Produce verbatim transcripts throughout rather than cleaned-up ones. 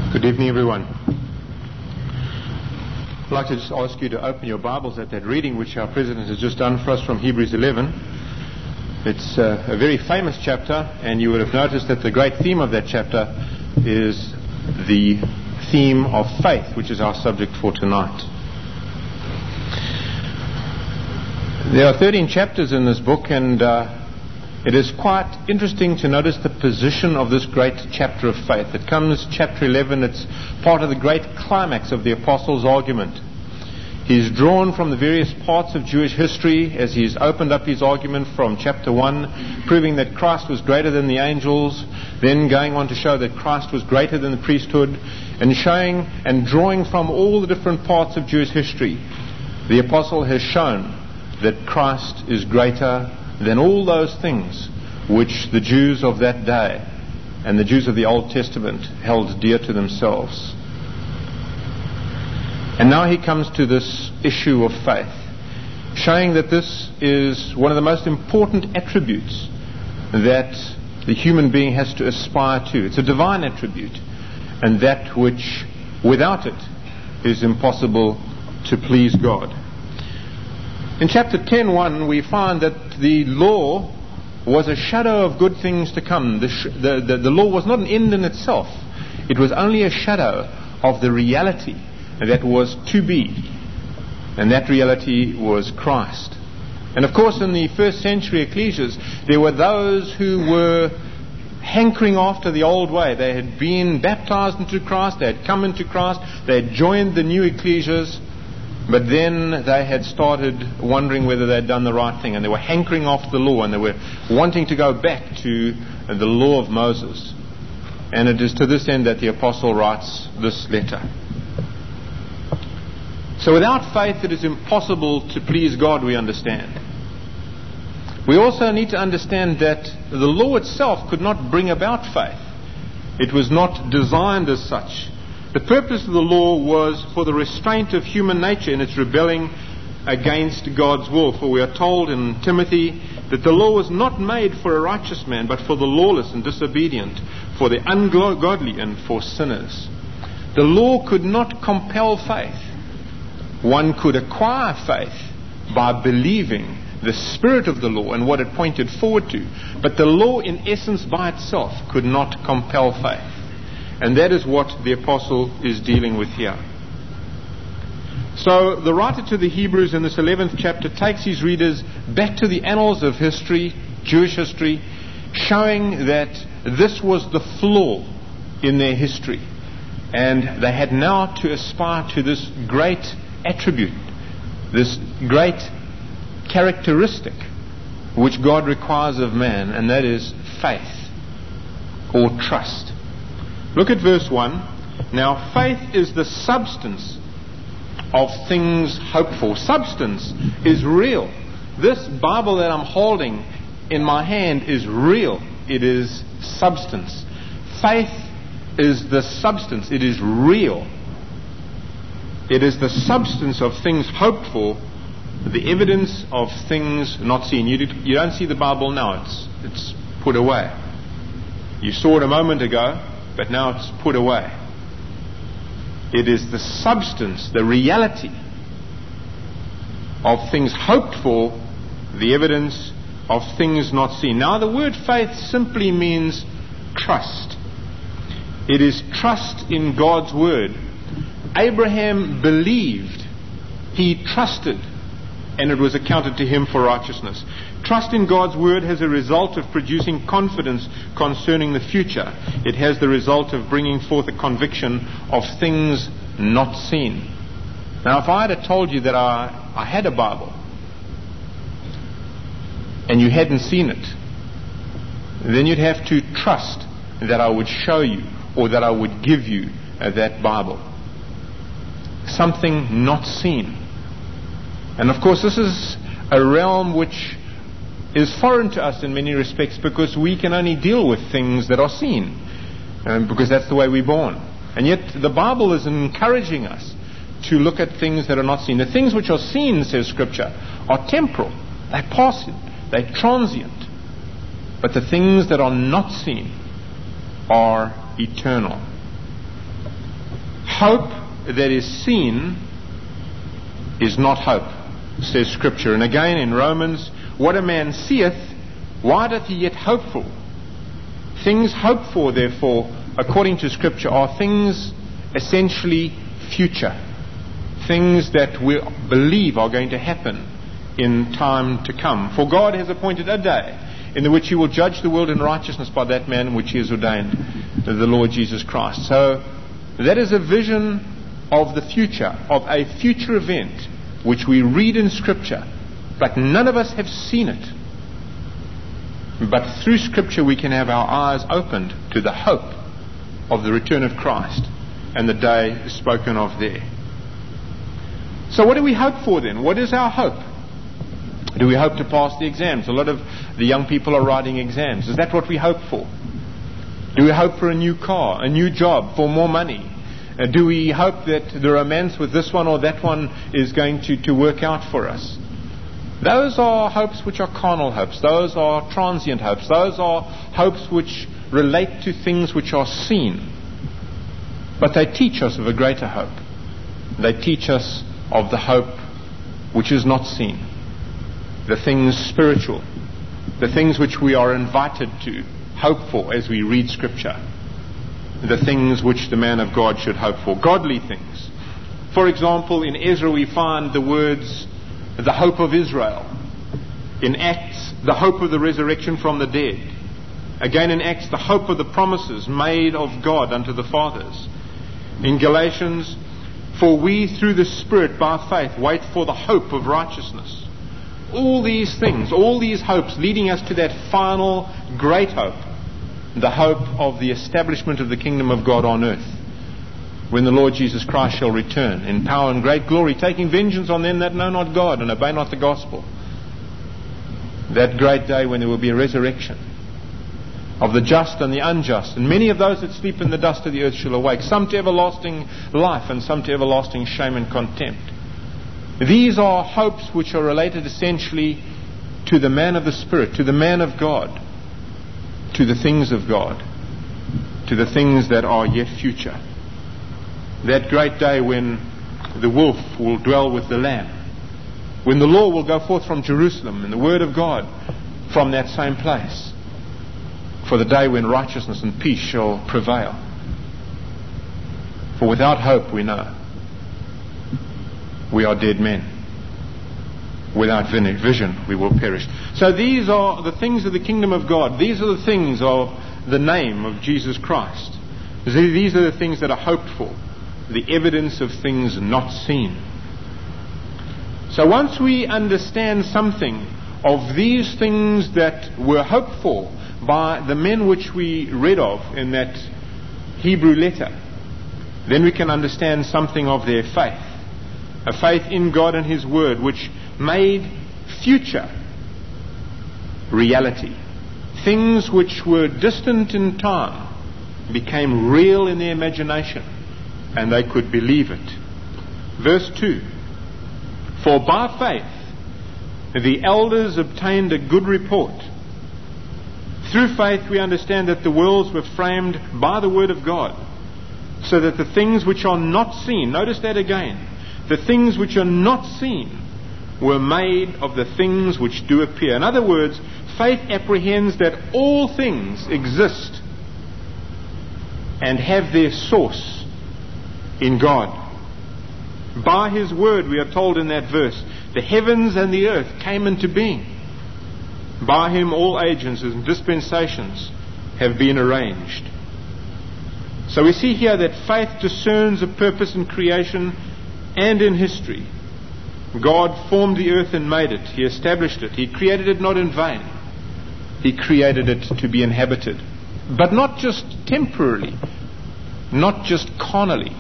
Good evening, everyone. I'd like to just ask you to open your Bibles at that reading which our President has just done for us from Hebrews eleven. It's uh, a very famous chapter, and you would have noticed that the great theme of that chapter is the theme of faith, which is our subject for tonight. There are thirteen chapters in this book, and uh, it is quite interesting to notice the position of this great chapter of faith. It comes, chapter eleven, it's part of the great climax of the Apostles' argument. He's drawn from the various parts of Jewish history as he's opened up his argument from chapter one, proving that Christ was greater than the angels, then going on to show that Christ was greater than the priesthood, and showing and drawing from all the different parts of Jewish history. The Apostle has shown that Christ is greater than all those things which the Jews of that day and the Jews of the Old Testament held dear to themselves. And now he comes to this issue of faith, showing that this is one of the most important attributes that the human being has to aspire to. It's a divine attribute, and that which without it is impossible to please God. In chapter ten one, we find that the law was a shadow of good things to come. The, sh- the, the, the law was not an end in itself. It was only a shadow of the reality that was to be. And that reality was Christ. And of course, in the first century ecclesias, there were those who were hankering after the old way. They had been baptized into Christ, they had come into Christ, they had joined the new ecclesias, but then they had started wondering whether they'd done the right thing, and they were hankering after the law, and they were wanting to go back to the law of Moses. And it is to this end that the apostle writes this letter. So without faith it is impossible to please God, we understand. We also need to understand that the law itself could not bring about faith. It was not designed as such. The purpose of the law was for the restraint of human nature in its rebelling against God's will. For we are told in Timothy that the law was not made for a righteous man, but for the lawless and disobedient, for the ungodly and for sinners. The law could not compel faith. One could acquire faith by believing the spirit of the law and what it pointed forward to. But the law in essence by itself could not compel faith. And that is what the apostle is dealing with here. So the writer to the Hebrews in this eleventh chapter takes his readers back to the annals of history, Jewish history, showing that this was the flaw in their history. And they had now to aspire to this great attribute, this great characteristic which God requires of man, and that is faith or trust. Look at verse one. Now faith is the substance of things hoped for. Substance is real. This Bible that I'm holding in my hand is real. It is substance. Faith is the substance. It is real. It is the substance of things hoped for, the evidence of things not seen. You, did, you don't see the Bible now. It's, it's put away. You saw it a moment ago, but now it's put away. It is the substance, the reality of things hoped for, the evidence of things not seen. Now the word faith simply means trust. It is trust in God's word. Abraham believed, he trusted, and it was accounted to him for righteousness. Trust in God's word has a result of producing confidence concerning the future. It has the result of bringing forth a conviction of things not seen. Now, if I had told you that I, I had a Bible and you hadn't seen it, then you'd have to trust that I would show you or that I would give you uh, that Bible. Something not seen. And of course, this is a realm which is foreign to us in many respects, because we can only deal with things that are seen, um, because that's the way we're born. And yet the Bible is encouraging us to look at things that are not seen. The things which are seen, says Scripture, are temporal. They're passing. They're transient. But the things that are not seen are eternal. Hope that is seen is not hope, says Scripture. And again in Romans, what a man seeth, why doth he yet hope for? Things hoped for, therefore, according to Scripture, are things essentially future. Things that we believe are going to happen in time to come. For God has appointed a day in which he will judge the world in righteousness by that man which he has ordained, the Lord Jesus Christ. So that is a vision of the future, of a future event which we read in Scripture, but none of us have seen it. But through Scripture we can have our eyes opened to the hope of the return of Christ and the day spoken of there. So what do we hope for then? What is our hope? Do we hope to pass the exams? A lot of the young people are writing exams. Is that what we hope for? Do we hope for a new car, a new job, for more money? Uh, do we hope that the romance with this one or that one is going to, to work out for us? Those are hopes which are carnal hopes. Those are transient hopes. Those are hopes which relate to things which are seen. But they teach us of a greater hope. They teach us of the hope which is not seen. The things spiritual. The things which we are invited to hope for as we read Scripture. The things which the man of God should hope for. Godly things. For example, in Ezra we find the words, the hope of Israel. In Acts, the hope of the resurrection from the dead. Again in Acts, the hope of the promises made of God unto the fathers. In Galatians, for we through the Spirit by faith wait for the hope of righteousness. All these things, all these hopes leading us to that final great hope, the hope of the establishment of the kingdom of God on earth, when the Lord Jesus Christ shall return in power and great glory, taking vengeance on them that know not God and obey not the gospel. That great day when there will be a resurrection of the just and the unjust, and many of those that sleep in the dust of the earth shall awake, some to everlasting life and some to everlasting shame and contempt. These are hopes which are related essentially to the man of the Spirit, to the man of God, to the things of God, to the things that are yet future. That great day when the wolf will dwell with the lamb, when the law will go forth from Jerusalem and the word of God from that same place, for the day when righteousness and peace shall prevail. For without hope, we know, we are dead men. Without vision, we will perish. So these are the things of the kingdom of God. These are the things of the name of Jesus Christ. These are the things that are hoped for. The evidence of things not seen. So once we understand something of these things that were hoped for by the men which we read of in that Hebrew letter, then we can understand something of their faith. A faith in God and His Word which made future reality. Things which were distant in time became real in their imagination, and they could believe it. Verse two. For by faith the elders obtained a good report. Through faith we understand that the worlds were framed by the word of God, so that the things which are not seen, notice that again, the things which are not seen were made of the things which do appear. In other words, faith apprehends that all things exist and have their source in God. By His word, we are told in that verse, the heavens and the earth came into being. By Him all ages and dispensations have been arranged. So we see here that faith discerns a purpose in creation and in history. God formed the earth and made it. He established it. He created it not in vain. He created it to be inhabited. But not just temporarily, not just carnally.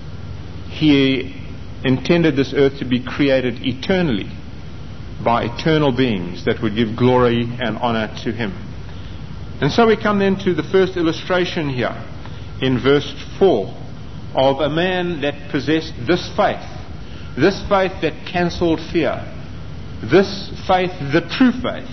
He intended this earth to be created eternally by eternal beings that would give glory and honor to Him. And so we come then to the first illustration here in verse four of a man that possessed this faith, this faith that cancelled fear, this faith, the true faith.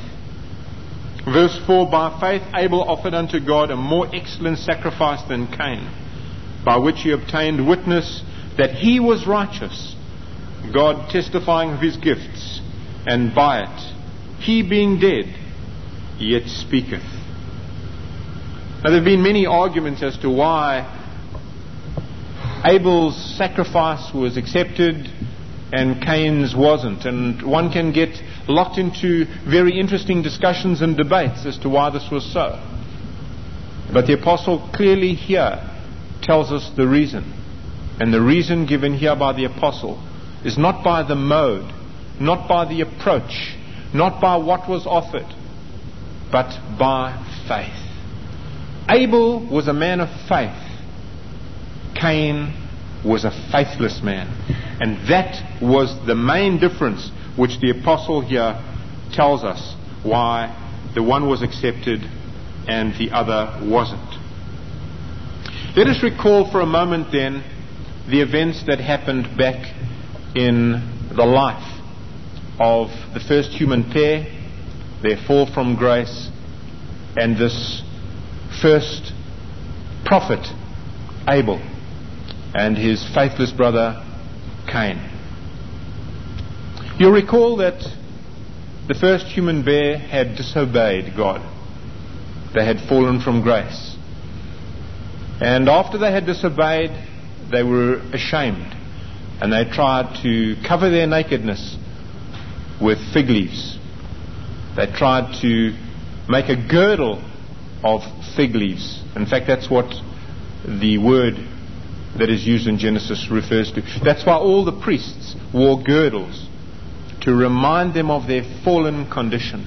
Verse four, by faith Abel offered unto God a more excellent sacrifice than Cain, by which he obtained witness that he was righteous, God testifying of his gifts, and by it, he being dead, yet speaketh. Now there have been many arguments as to why Abel's sacrifice was accepted and Cain's wasn't, and one can get locked into very interesting discussions and debates as to why this was so. But the apostle clearly here tells us the reason. And the reason given here by the apostle is not by the mode, not by the approach, not by what was offered, but by faith. Abel was a man of faith. Cain was a faithless man. And that was the main difference which the apostle here tells us why the one was accepted and the other wasn't. Let us recall for a moment then the events that happened back in the life of the first human pair, their fall from grace, and this first prophet, Abel, and his faithless brother, Cain. You'll recall that the first human bear had disobeyed God. They had fallen from grace. And after they had disobeyed, they were ashamed. And they tried to cover their nakedness with fig leaves. They tried to make a girdle of fig leaves. In fact, that's what the word that is used in Genesis refers to. That's why all the priests wore girdles, to remind them of their fallen condition.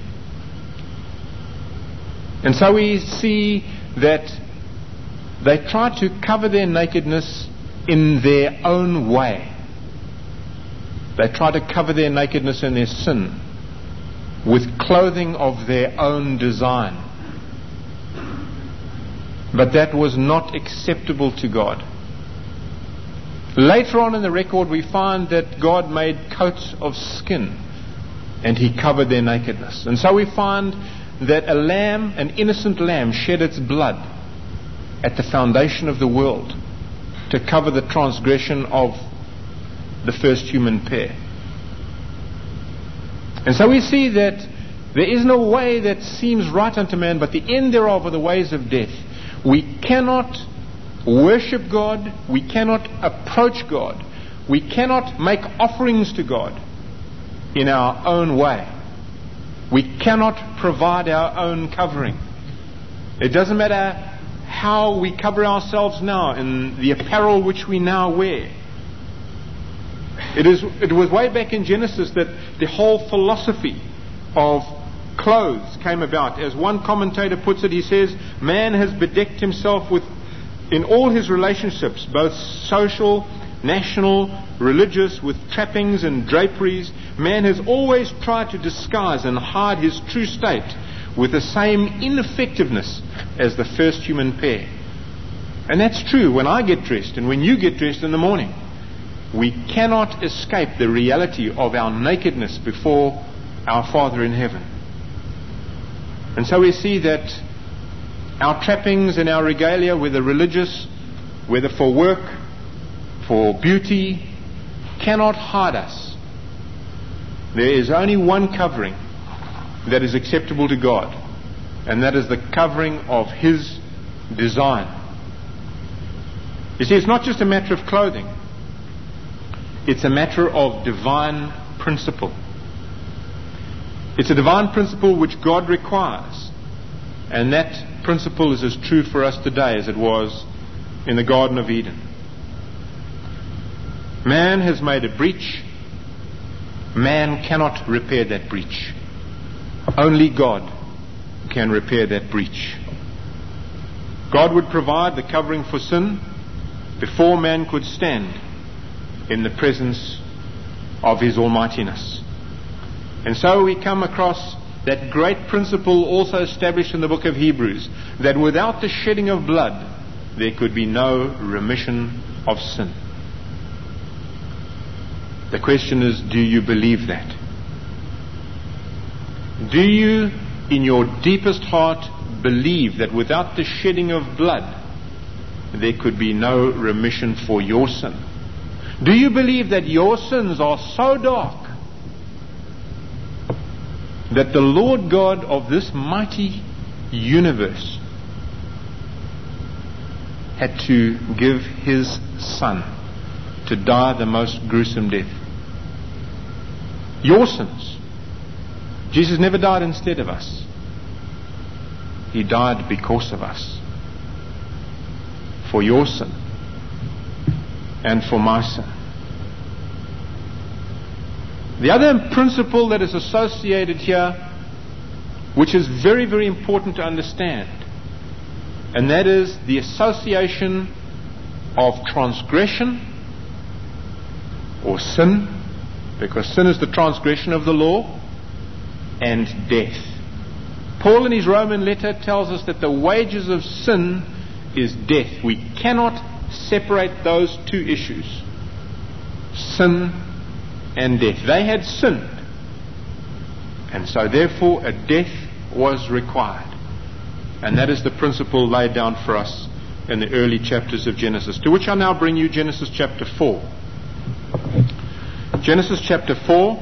And so we see that they tried to cover their nakedness in their own way. They tried to cover their nakedness in their sin with clothing of their own design. But that was not acceptable to God. Later on in the record we find that God made coats of skin and he covered their nakedness. And so we find that a lamb, an innocent lamb, shed its blood at the foundation of the world to cover the transgression of the first human pair. And so we see that there is no way that seems right unto man, but the end thereof are the ways of death. We cannot worship God, we cannot approach God, we cannot make offerings to God in our own way. We cannot provide our own covering. It doesn't matter how we cover ourselves now in the apparel which we now wear. It is. It was way back in Genesis that the whole philosophy of clothes came about. As one commentator puts it, he says, man has bedecked himself with, in all his relationships, both social, national, religious, with trappings and draperies. Man has always tried to disguise and hide his true state with the same ineffectiveness as the first human pair. And that's true when I get dressed and when you get dressed in the morning. We cannot escape the reality of our nakedness before our Father in heaven. And so we see that our trappings and our regalia, whether religious, whether for work, for beauty, cannot hide us. There is only one covering that is acceptable to God, and that is the covering of His design. You see, it's not just a matter of clothing. It's a matter of divine principle. It's a divine principle which God requires. And that principle is as true for us today as it was in the Garden of Eden. Man has made a breach. Man cannot repair that breach. Only God can repair that breach. God would provide the covering for sin before man could stand in the presence of His almightiness. And so we come across that great principle also established in the book of Hebrews, that without the shedding of blood there could be no remission of sin. The question is, do you believe that? Do you, in your deepest heart, believe that without the shedding of blood there could be no remission for your sin. Do you believe that your sins are so dark that the Lord God of this mighty universe had to give His Son to die the most gruesome death? Your sins. Jesus never died instead of us. He died because of us. For your sin and for my sin. The other principle that is associated here, which is very, very important to understand, and that is the association of transgression or sin, because sin is the transgression of the law, and death. Paul in his Roman letter tells us that the wages of sin is death. We cannot separate those two issues, sin and death. They had sinned, and so therefore a death was required. And that is the principle laid down for us in the early chapters of Genesis, to which I now bring you Genesis chapter four. Genesis chapter four.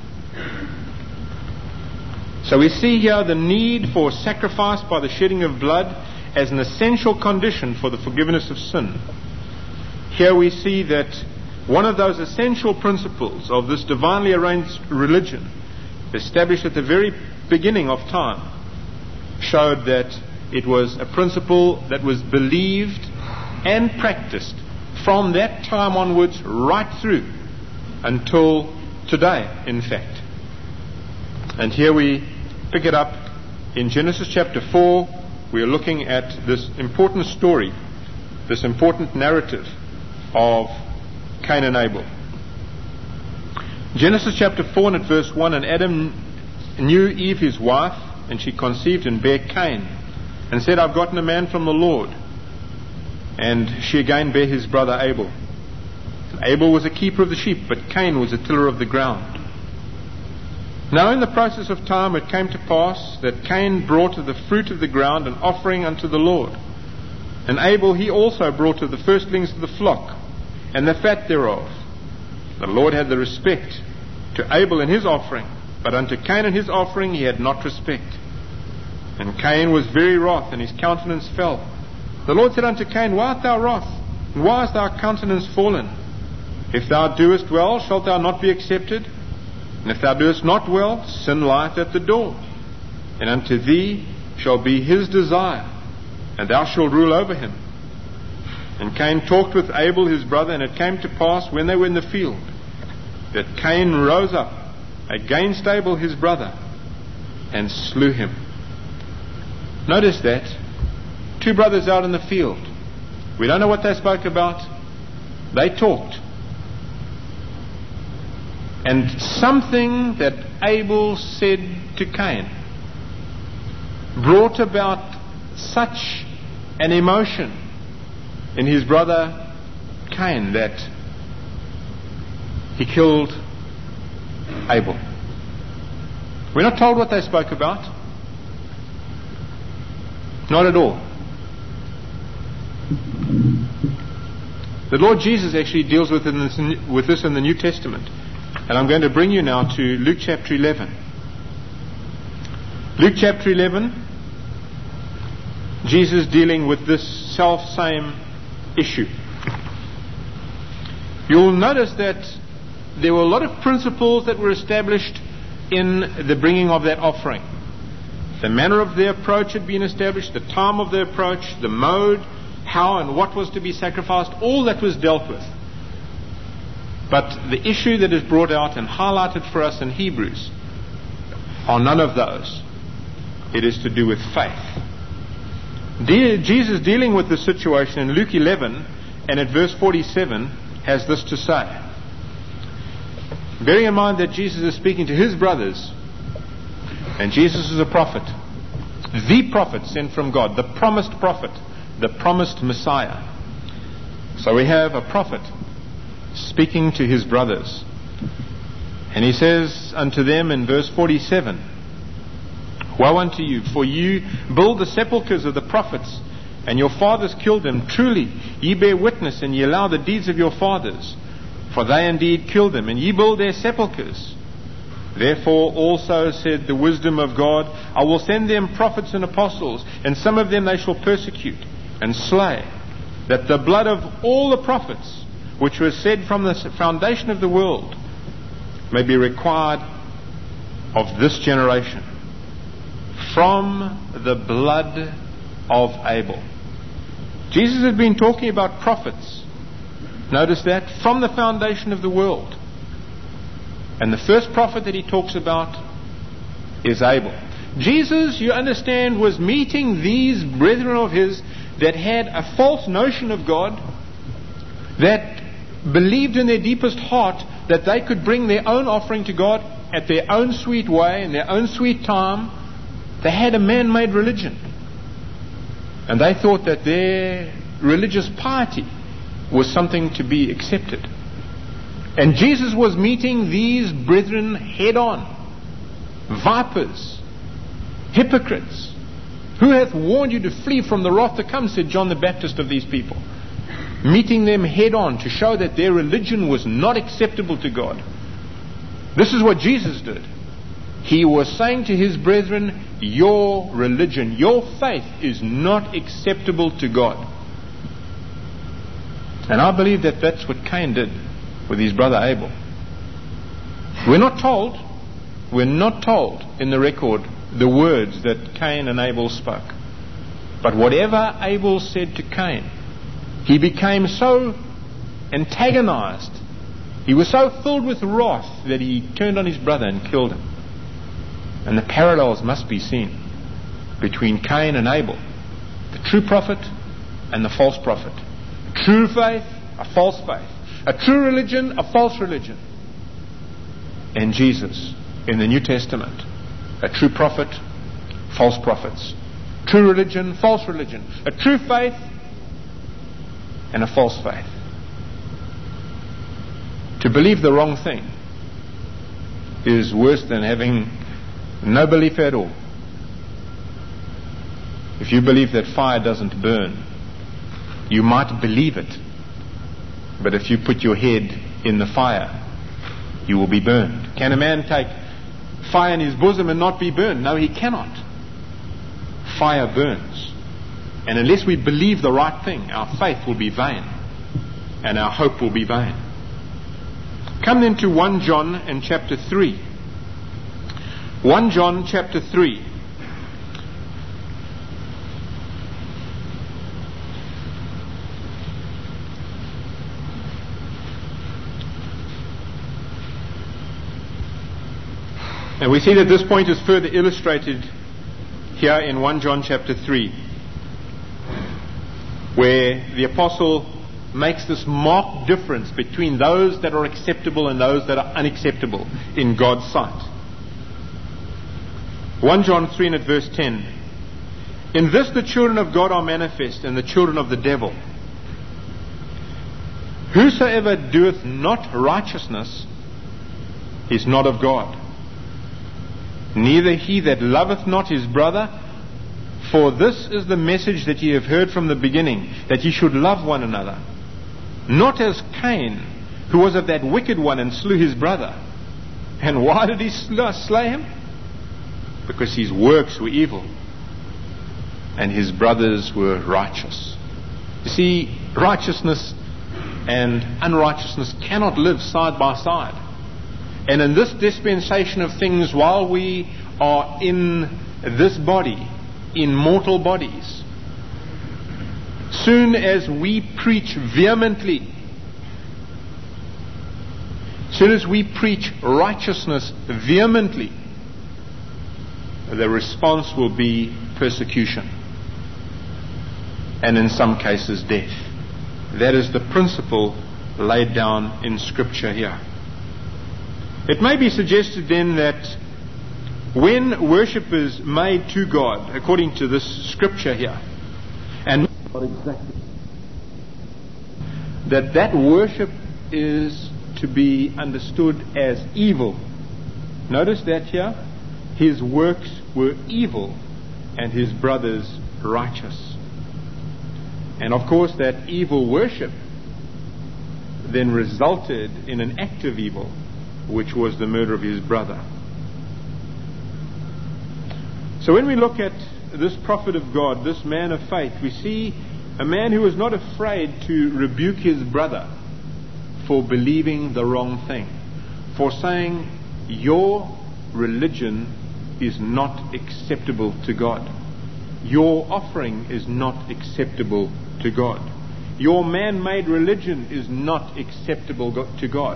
So we see here the need for sacrifice by the shedding of blood as an essential condition for the forgiveness of sin. Here we see that one of those essential principles of this divinely arranged religion, established at the very beginning of time, showed that it was a principle that was believed and practiced from that time onwards right through until today, in fact. And here we pick it up in Genesis chapter four. We are looking at this important story, this important narrative of Cain and Abel. Genesis chapter four and at verse one, and Adam knew Eve his wife, and she conceived and bare Cain, and said, I've gotten a man from the Lord. And she again bare his brother Abel. And Abel was a keeper of the sheep, but Cain was a tiller of the ground. Now in the process of time it came to pass that Cain brought of the fruit of the ground an offering unto the Lord. And Abel he also brought of the firstlings of the flock, and the fat thereof. The Lord had the respect to Abel and his offering, but unto Cain and his offering he had not respect. And Cain was very wroth, and his countenance fell. The Lord said unto Cain, Why art thou wroth? And why is thy countenance fallen? If thou doest well, shalt thou not be accepted? And if thou doest not well, sin lieth at the door. And unto thee shall be his desire, and thou shalt rule over him. And Cain talked with Abel his brother, and it came to pass, when they were in the field, that Cain rose up against Abel his brother, and slew him. Notice that. Two brothers out in the field. We don't know what they spoke about. They talked. And something that Abel said to Cain brought about such an emotion in his brother Cain that he killed Abel. We're not told what they spoke about. Not at all. The Lord Jesus actually deals with this, with this in the New Testament. And I'm going to bring you now to Luke chapter eleven. Luke chapter eleven, Jesus dealing with this self-same issue. You'll notice that there were a lot of principles that were established in the bringing of that offering. The manner of their approach had been established, the time of their approach, the mode, how and what was to be sacrificed, all that was dealt with. But the issue that is brought out and highlighted for us in Hebrews are none of those. It is to do with faith. De- Jesus dealing with this situation in Luke eleven and at verse forty-seven has this to say. Bearing in mind that Jesus is speaking to his brothers, and Jesus is a prophet, the prophet sent from God, the promised prophet, the promised Messiah. So we have a prophet speaking to his brothers. And he says unto them in verse forty-seven, Woe unto you, for you build the sepulchres of the prophets, and your fathers killed them. Truly, ye bear witness, and ye allow the deeds of your fathers. For they indeed killed them, and ye build their sepulchres. Therefore also said the wisdom of God, I will send them prophets and apostles, and some of them they shall persecute and slay, that the blood of all the prophets, which was said from the foundation of the world, may be required of this generation, from the blood of Abel. Jesus had been talking about prophets. Notice that, from the foundation of the world. And the first prophet that he talks about is Abel. Jesus, you understand, was meeting these brethren of his that had a false notion of God, that believed in their deepest heart that they could bring their own offering to God at their own sweet way, in their own sweet time. They had a man-made religion. And they thought that their religious piety was something to be accepted. And Jesus was meeting these brethren head on. Vipers, hypocrites, who hath warned you to flee from the wrath to come, said John the Baptist of these people. Meeting them head on to show that their religion was not acceptable to God. This is what Jesus did. He was saying to his brethren, your religion, your faith is not acceptable to God. And I believe that that's what Cain did with his brother Abel. We're not told, we're not told in the record the words that Cain and Abel spoke. But whatever Abel said to Cain, he became so antagonized, he was so filled with wrath that he turned on his brother and killed him. And the parallels must be seen between Cain and Abel, the true prophet and the false prophet, true faith, a false faith, a true religion, a false religion, and Jesus in the New Testament, a true prophet, false prophets, true religion, false religion, a true faith and a false faith. To believe the wrong thing is worse than having no belief at all. If you believe that fire doesn't burn, you might believe it. But if you put your head in the fire, you will be burned. Can a man take fire in his bosom and not be burned? No, he cannot. Fire burns. And unless we believe the right thing, our faith will be vain. And our hope will be vain. Come then to First John and chapter three. First John chapter three. And we see that this point is further illustrated here in First John chapter three, where the apostle makes this marked difference between those that are acceptable and those that are unacceptable in God's sight. First John three and at verse ten. In this the children of God are manifest, and the children of the devil. Whosoever doeth not righteousness is not of God, neither he that loveth not his brother. For this is the message that ye have heard from the beginning, that ye should love one another. Not as Cain, who was of that wicked one and slew his brother. And why did he slay him? Because his works were evil and his brothers were righteous. You see, righteousness and unrighteousness cannot live side by side. And in this dispensation of things, while we are in this body, in mortal bodies, soon as we preach vehemently, soon as we preach righteousness vehemently, the response will be persecution, and in some cases death. That is the principle laid down in Scripture here. It may be suggested then that when worship is made to God, according to this Scripture here, and not exactly, that that worship is to be understood as evil. Notice that here, his works were evil and his brothers righteous. And of course that evil worship then resulted in an act of evil, which was the murder of his brother. So when we look at this prophet of God, this man of faith, we see a man who was not afraid to rebuke his brother for believing the wrong thing, for saying, your religion is not acceptable to God. Your offering is not acceptable to God. Your man-made religion is not acceptable to God.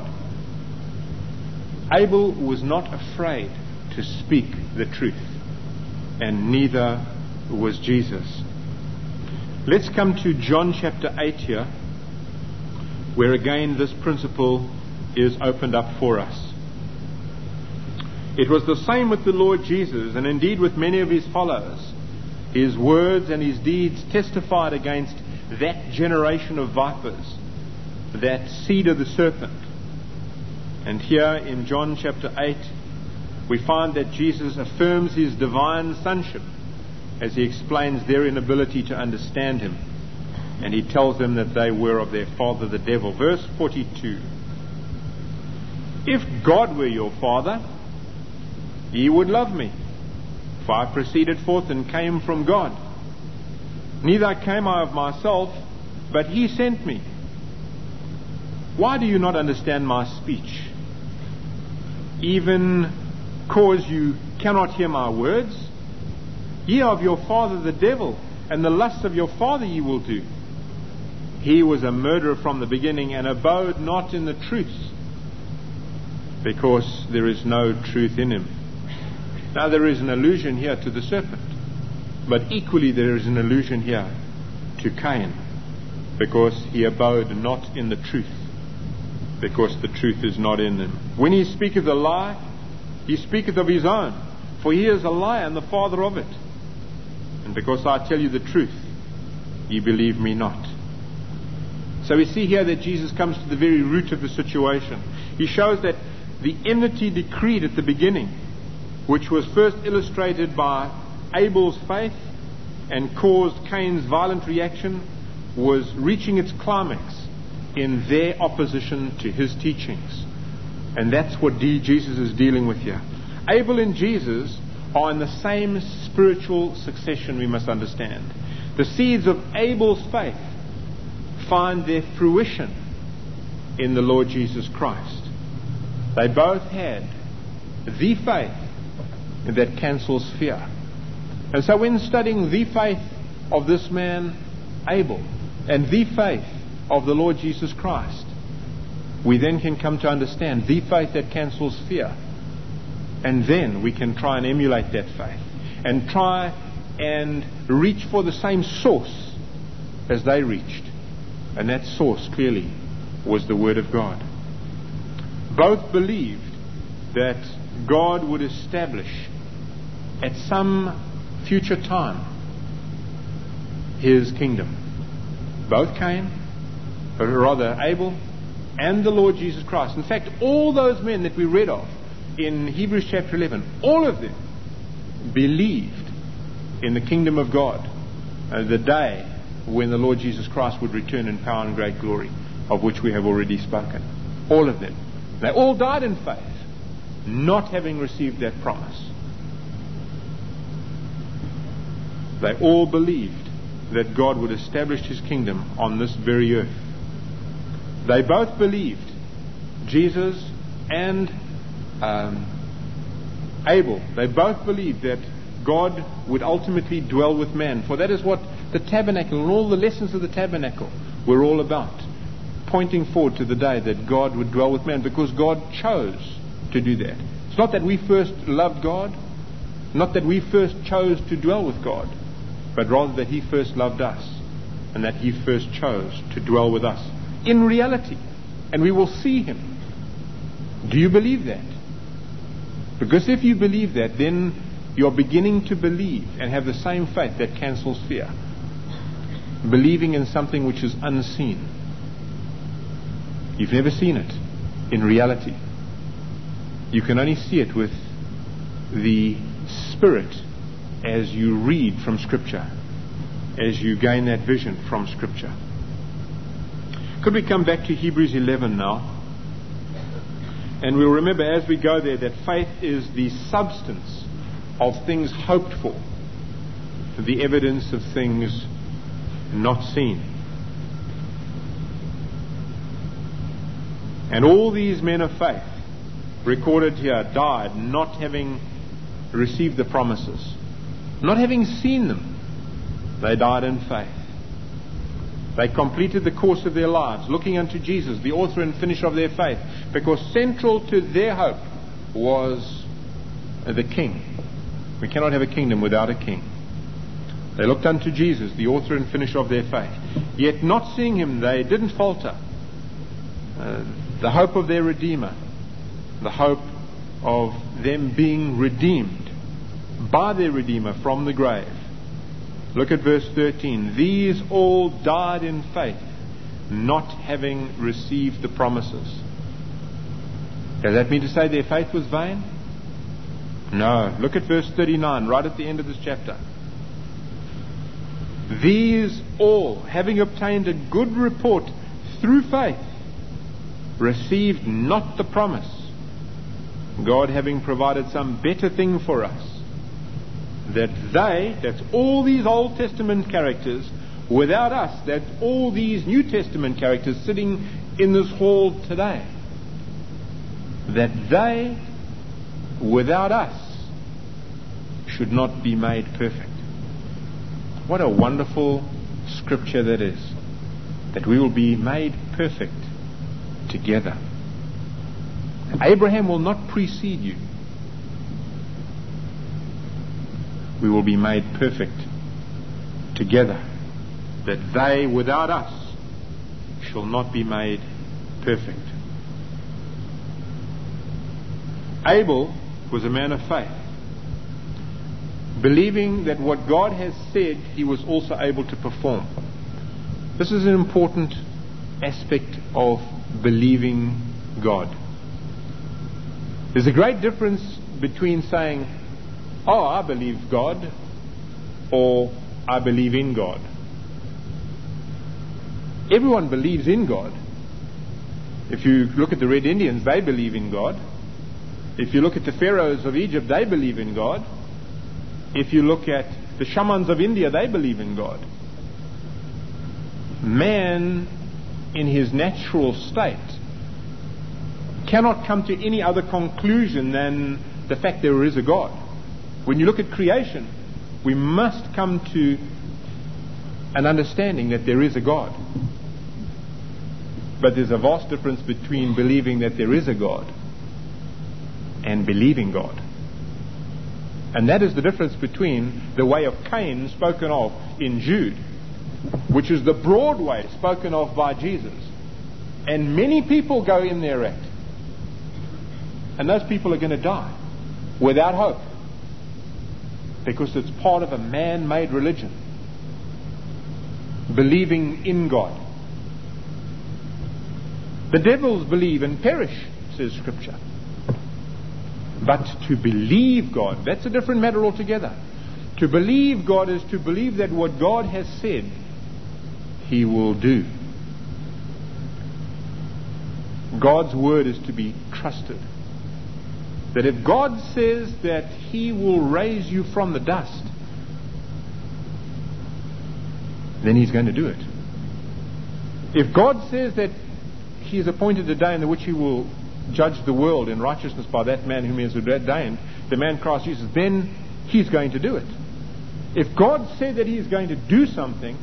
Abel was not afraid to speak the truth, and neither was Jesus. Let's come to John chapter eight here, where again this principle is opened up for us. It was the same with the Lord Jesus, and indeed with many of his followers. His words and his deeds testified against that generation of vipers, that seed of the serpent. And here in John chapter eight, we find that Jesus affirms his divine sonship as he explains their inability to understand him. And he tells them that they were of their father the devil. Verse forty-two. If God were your father, ye would love me, for I proceeded forth and came from God. Neither came I of myself, but he sent me. Why do you not understand my speech? Even cause you cannot hear my words? Ye are of your father the devil, and the lusts of your father ye will do. He was a murderer from the beginning, and abode not in the truth, because there is no truth in him. Now there is an allusion here to the serpent, but equally there is an allusion here to Cain, because he abode not in the truth, because the truth is not in him. When he speaketh a lie, he speaketh of his own, for he is a liar and the father of it. And because I tell you the truth, ye believe me not. So we see here that Jesus comes to the very root of the situation. He shows that the enmity decreed at the beginning, which was first illustrated by Abel's faith and caused Cain's violent reaction, was reaching its climax in their opposition to his teachings. And that's what D- Jesus is dealing with here. Abel and Jesus are in the same spiritual succession, we must understand. The seeds of Abel's faith find their fruition in the Lord Jesus Christ. They both had the faith that cancels fear. And so when studying the faith of this man Abel and the faith of the Lord Jesus Christ, we then can come to understand the faith that cancels fear. And then we can try and emulate that faith and try and reach for the same source as they reached. And that source clearly was the Word of God. Both believed that God would establish at some future time his kingdom. Both Cain, or rather Abel, and the Lord Jesus Christ. In fact, all those men that we read of in Hebrews chapter eleven, all of them believed in the kingdom of God, uh, the day when the Lord Jesus Christ would return in power and great glory, of which we have already spoken. All of them. They all died in faith, not having received that promise. They all believed that God would establish his kingdom on this very earth. They both believed, Jesus and um, Abel, they both believed that God would ultimately dwell with man. For that is what the tabernacle and all the lessons of the tabernacle were all about. Pointing forward to the day that God would dwell with man, because God chose to do that. It's not that we first loved God, not that we first chose to dwell with God, but rather that he first loved us and that he first chose to dwell with us in reality, and we will see him. Do you believe that? Because if you believe that, then you're beginning to believe and have the same faith that cancels fear. Believing in something which is unseen. You've never seen it in reality. You can only see it with the Spirit as you read from Scripture. as you gain that vision from Scripture. Could we come back to Hebrews eleven now? And we'll remember as we go there that faith is the substance of things hoped for, the evidence of things not seen. And all these men of faith recorded here died not having received the promises, not having seen them. They died in faith. They completed the course of their lives, looking unto Jesus, the author and finisher of their faith, because central to their hope was the King. We cannot have a kingdom without a king. They looked unto Jesus, the author and finisher of their faith. Yet not seeing him, they didn't falter. Uh, the hope of their Redeemer, the hope of them being redeemed by their Redeemer from the grave. Look at verse thirteen. These all died in faith, not having received the promises. Does that mean to say their faith was vain? No. Look at verse thirty-nine, right at the end of this chapter. These all, having obtained a good report through faith, received not the promise, God having provided some better thing for us, that they, that's all these Old Testament characters, without us, that's all these New Testament characters sitting in this hall today, that they, without us, should not be made perfect. What a wonderful scripture that is, that we will be made perfect together. Abraham will not precede you. We will be made perfect together, that they without us shall not be made perfect. Abel was a man of faith, believing that what God has said he was also able to perform. This is an important aspect of believing God. There's a great difference between saying, oh, I believe God, or I believe in God. Everyone believes in God. If you look at the Red Indians, they believe in God. If you look at the pharaohs of Egypt, they believe in God. If you look at the shamans of India, they believe in God. Man, in his natural state, cannot come to any other conclusion than the fact there is a God. When you look at creation, we must come to an understanding that there is a God. But there's a vast difference between believing that there is a God and believing God. And that is the difference between the way of Cain spoken of in Jude, which is the broad way spoken of by Jesus. And many people go in their act. And those people are going to die without hope, because it's part of a man-made religion, believing in God. The devils believe and perish, says Scripture. But to believe God, that's a different matter altogether. To believe God is to believe that what God has said, He will do. God's word is to be trusted. That if God says that He will raise you from the dust, then He's going to do it. If God says that He has appointed a day in which He will judge the world in righteousness by that man whom He has ordained, the man Christ Jesus, then He's going to do it. If God said that He is going to do something,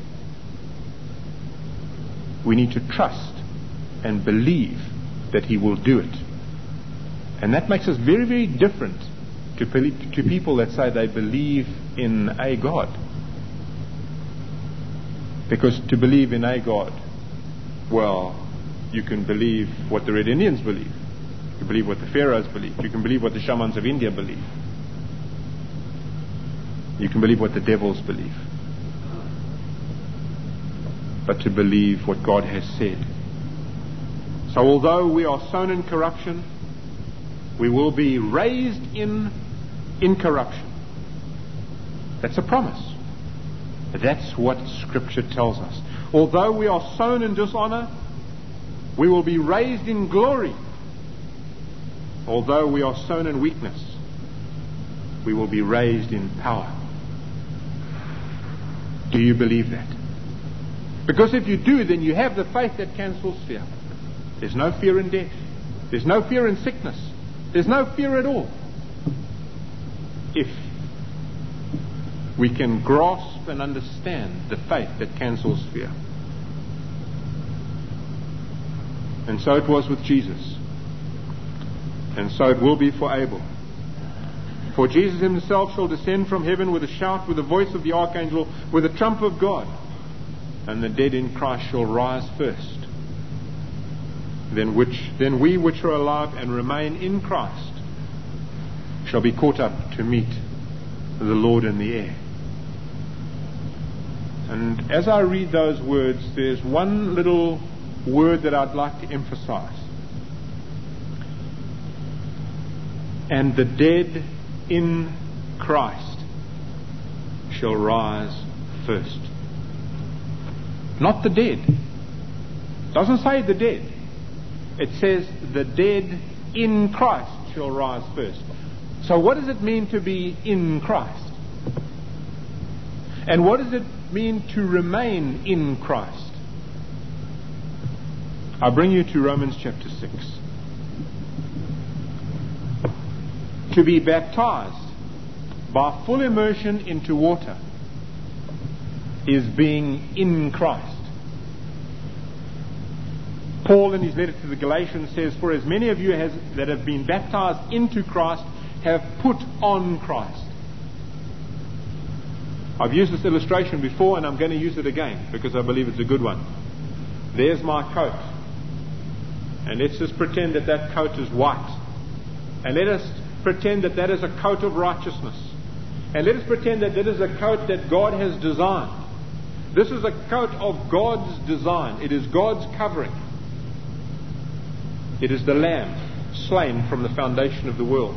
we need to trust and believe that He will do it. And that makes us very, very different to, to people that say they believe in a God. Because to believe in a God, well, you can believe what the Red Indians believe. You can believe what the pharaohs believe. You can believe what the shamans of India believe. You can believe what the devils believe. But to believe what God has said. So although we are sown in corruption, we will be raised in incorruption. That's a promise. That's what Scripture tells us. Although we are sown in dishonor, we will be raised in glory. Although we are sown in weakness, we will be raised in power. Do you believe that? Because if you do, then you have the faith that cancels fear. There's no fear in death. There's no fear in sickness. There's no fear at all. If we can grasp and understand the faith that cancels fear. And so it was with Jesus. And so it will be for Abel. For Jesus himself shall descend from heaven with a shout, with the voice of the archangel, with the trump of God. And the dead in Christ shall rise first. Then, which, then we which are alive and remain in Christ shall be caught up to meet the Lord in the air. And as I read those words, there's one little word that I'd like to emphasize. And the dead in Christ shall rise first. Not the dead. It doesn't say the dead. It says the dead in Christ shall rise first. So what does it mean to be in Christ? And what does it mean to remain in Christ? I bring you to Romans chapter six. To be baptized by full immersion into water is being in Christ. Paul in his letter to the Galatians says, for as many of you has, that have been baptized into Christ have put on Christ. I've used this illustration before and I'm going to use it again because I believe it's a good one. There's my coat. And let's just pretend that that coat is white. And let us pretend that that is a coat of righteousness. And let us pretend that that is a coat that God has designed. This is a coat of God's design. It is God's covering. It is the Lamb slain from the foundation of the world.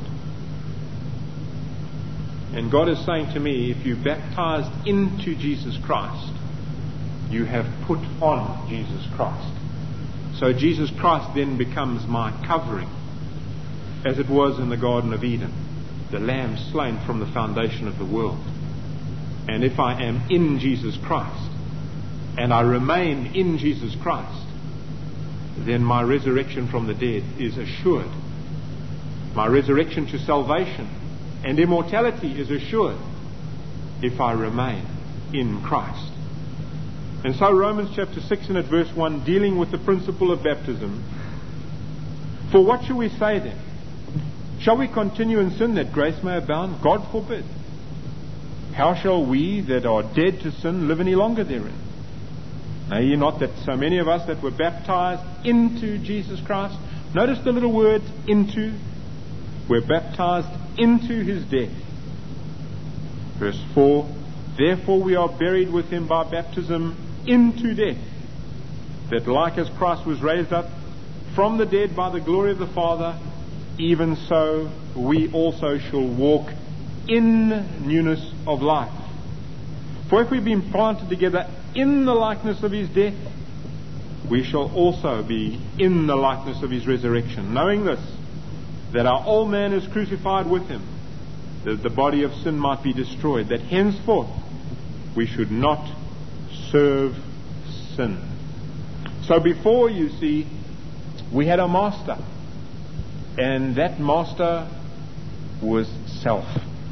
And God is saying to me, if you baptized into Jesus Christ, you have put on Jesus Christ. So Jesus Christ then becomes my covering, as it was in the Garden of Eden, the Lamb slain from the foundation of the world. And if I am in Jesus Christ, and I remain in Jesus Christ, then my resurrection from the dead is assured. My resurrection to salvation and immortality is assured if I remain in Christ. And so Romans chapter six and at verse one, dealing with the principle of baptism. For what shall we say then? Shall we continue in sin that grace may abound? God forbid. How shall we that are dead to sin live any longer therein? Know ye not that so many of us that were baptized into Jesus Christ, notice the little word into, were baptized into his death. Verse four, therefore we are buried with him by baptism into death, that like as Christ was raised up from the dead by the glory of the Father, even so we also shall walk in newness of life. For if we've been planted together in the likeness of his death, we shall also be in the likeness of his resurrection, knowing this, that our old man is crucified with him, that the body of sin might be destroyed, that henceforth we should not serve sin. So before, you see, we had a master, and that master was self.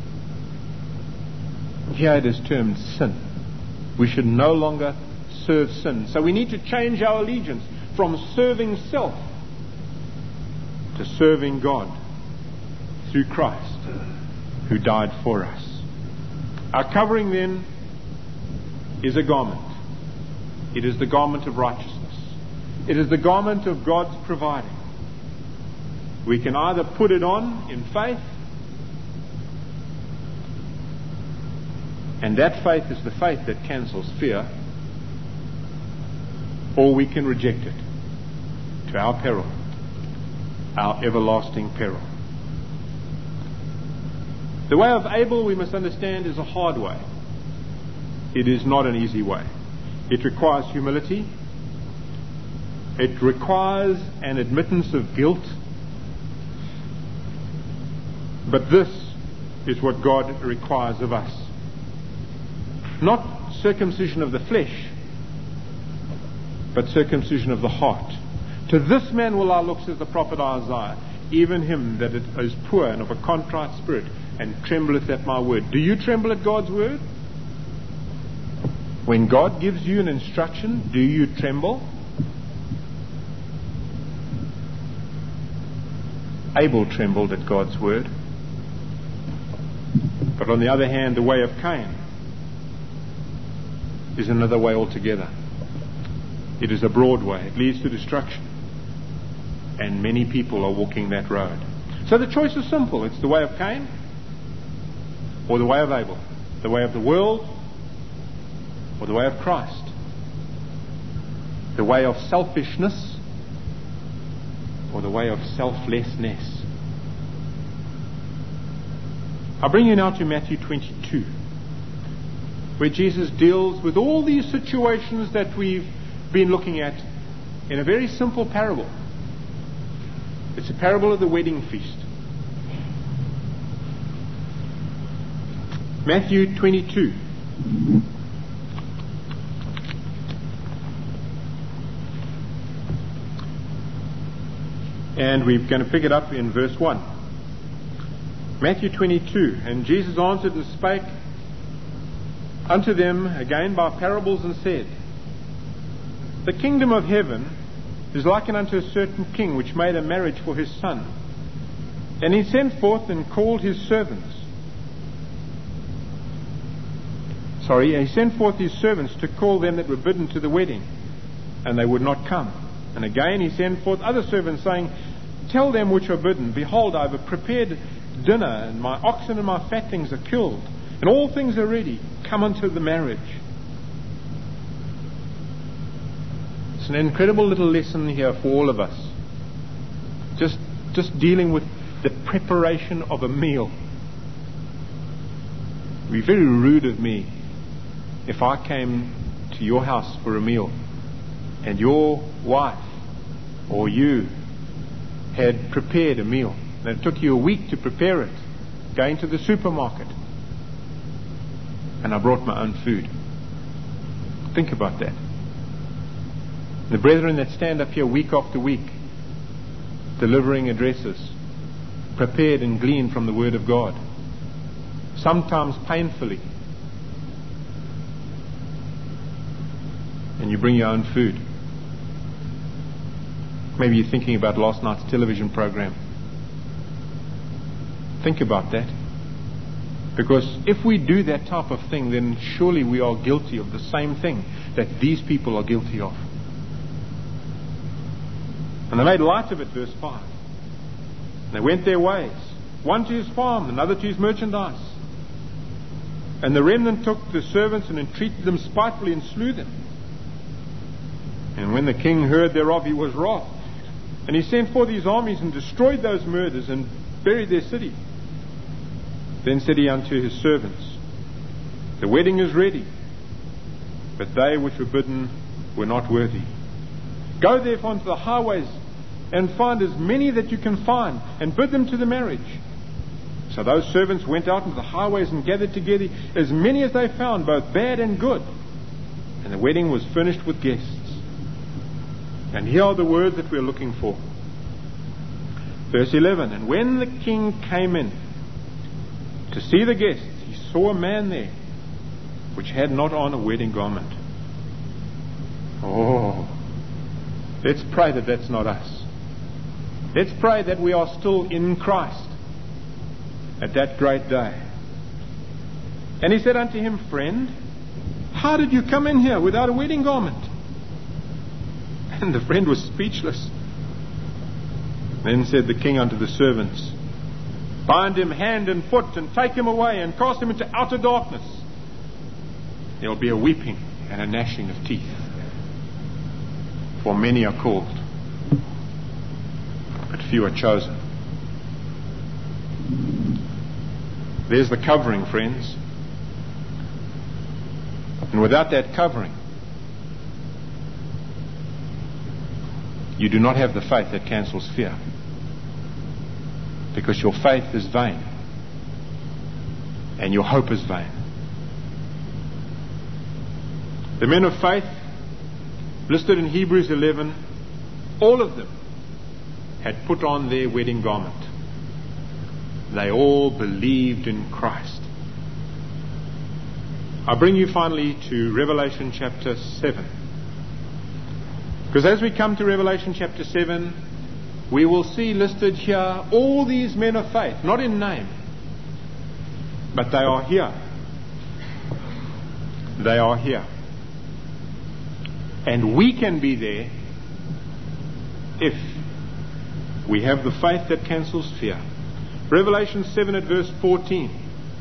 Here it is termed sin. We should no longer serve sin. So we need to change our allegiance from serving self to serving God through Christ, who died for us. Our covering then is a garment. It is the garment of righteousness. It is the garment of God's providing. We can either put it on in faith, and that faith is the faith that cancels fear, or we can reject it to our peril, our everlasting peril. The way of Abel, we must understand, is a hard way. it is not an easy way. It requires humility. It requires an admittance of guilt. But this is what God requires of us. Not circumcision of the flesh, but circumcision of the heart. To this man will I look, says the prophet Isaiah, even him that is poor and of a contrite spirit, and trembleth at my word. Do you tremble at God's word? When God gives you an instruction, do you tremble? Abel trembled at God's word. But on the other hand, the way of Cain is another way altogether. It is a broad way. It leads to destruction. And many people are walking that road. So the choice is simple. It's the way of Cain or the way of Abel. The way of the world or the way of Christ. The way of selfishness or the way of selflessness. I bring you now to Matthew twenty-two, where Jesus deals with all these situations that we've been looking at in a very simple parable. It's a parable of the wedding feast. Matthew twenty-two. And we're going to pick it up in verse one. Matthew twenty-two. And Jesus answered and spake unto them again by parables, and said, The kingdom of heaven is likened unto a certain king, which made a marriage for his son. And he sent forth and called his servants. Sorry, he sent forth his servants to call them that were bidden to the wedding, and they would not come. And again he sent forth other servants, saying, Tell them which are bidden, Behold, I have prepared dinner, and my oxen and my fatlings are killed, and all things are ready. Come unto the marriage. It's an incredible little lesson here for all of us. Just, just dealing with the preparation of a meal. It would be very rude of me if I came to your house for a meal and your wife or you had prepared a meal. And it took you a week to prepare it, going to the supermarket, and I brought my own food. Think about that. The brethren that stand up here week after week, delivering addresses, prepared and gleaned from the Word of God, sometimes painfully, and you bring your own food. Maybe you're thinking about last night's television program. Think about that. Because if we do that type of thing, then surely we are guilty of the same thing that these people are guilty of. And they made light of it, verse five. And they went their ways, one to his farm, another to his merchandise. And the remnant took the servants and entreated them spitefully and slew them. And when the king heard thereof, he was wroth. And he sent forth his armies and destroyed those murders and buried their city. Then said he unto his servants, The wedding is ready, but they which were bidden were not worthy. Go therefore into the highways and find as many that you can find, and bid them to the marriage. So those servants went out into the highways and gathered together as many as they found, both bad and good. And the wedding was furnished with guests. And here are the words that we're looking for. Verse eleven. And when the king came in to see the guests, he saw a man there which had not on a wedding garment. Oh, let's pray that that's not us. Let's pray that we are still in Christ at that great day. And he said unto him, Friend, how did you come in here without a wedding garment? And the friend was speechless. Then said the king unto the servants, Bind him hand and foot, and take him away, and cast him into outer darkness. There will be a weeping and a gnashing of teeth. For many are called, but few are chosen. There's the covering, friends. And without that covering, you do not have the faith that cancels fear. Because your faith is vain. And your hope is vain. The men of faith, listed in Hebrews eleven, all of them had put on their wedding garment. They all believed in Christ. I bring you finally to Revelation chapter seven. Because as we come to Revelation chapter seven, we will see listed here all these men of faith, not in name, but they are here. They are here. And we can be there if we have the faith that cancels fear. Revelation seven at verse fourteen.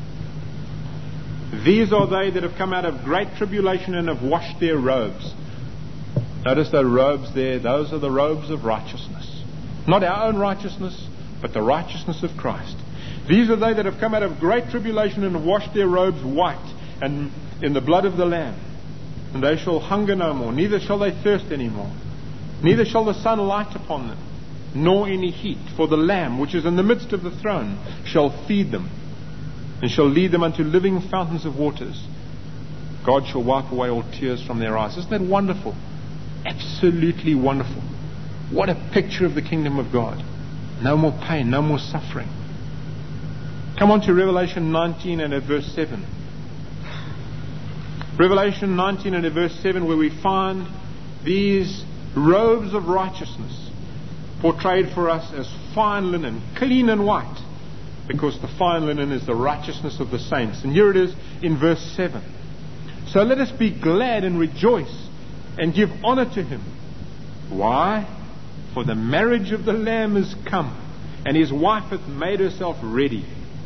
These are they that have come out of great tribulation and have washed their robes. Notice the robes there. Those are the robes of righteousness. Not our own righteousness, but the righteousness of Christ. These are they that have come out of great tribulation and have washed their robes white and in the blood of the Lamb. And they shall hunger no more, neither shall they thirst any more. Neither shall the sun light upon them, nor any heat. For the Lamb, which is in the midst of the throne, shall feed them, and shall lead them unto living fountains of waters. God shall wipe away all tears from their eyes. Isn't that wonderful? Absolutely wonderful. What a picture of the kingdom of God. No more pain, no more suffering. Come on to Revelation nineteen and at verse seven. Revelation nineteen and at verse seven, where we find these robes of righteousness portrayed for us as fine linen, clean and white, because the fine linen is the righteousness of the saints. And here it is in verse seven. So let us be glad and rejoice and give honor to him. Why? For the marriage of the Lamb is come, and his wife hath made herself ready.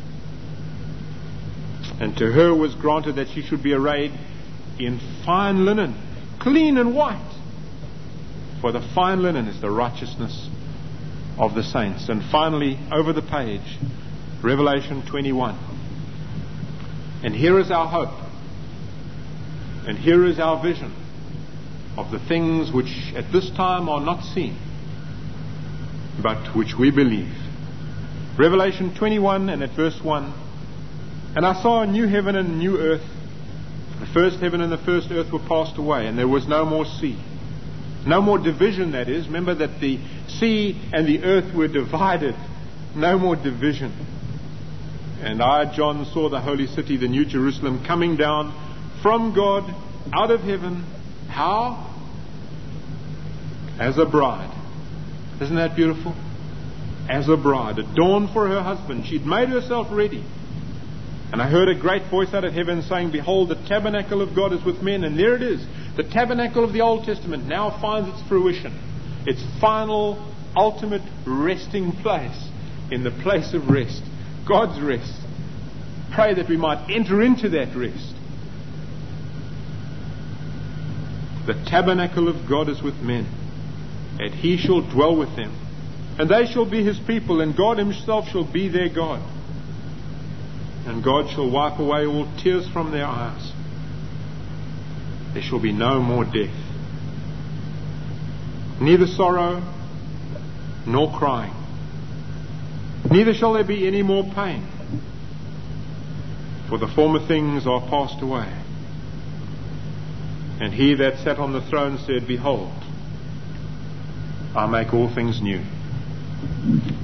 And to her was granted that she should be arrayed in fine linen, clean and white. For the fine linen is the righteousness of the saints. And finally, over the page, Revelation twenty-one. And here is our hope. And here is our vision of the things which at this time are not seen, but which we believe. Revelation twenty-one and at verse one. And I saw a new heaven and a new earth. The first heaven and the first earth were passed away, and there was no more sea. No more division, that is. Remember that the sea and the earth were divided. No more division. And I, John, saw the holy city, the new Jerusalem, coming down from God out of heaven. How? As a bride. Isn't that beautiful? As a bride, adorned for her husband. She'd made herself ready. And I heard a great voice out of heaven saying, Behold, the tabernacle of God is with men. And there it is. The tabernacle of the Old Testament now finds its fruition. Its final, ultimate resting place in the place of rest. God's rest. Pray that we might enter into that rest. The tabernacle of God is with men, and he shall dwell with them. And they shall be his people, and God himself shall be their God. And God shall wipe away all tears from their eyes. There shall be no more death, neither sorrow nor crying. Neither shall there be any more pain, for the former things are passed away. And he that sat on the throne said, Behold, I make all things new.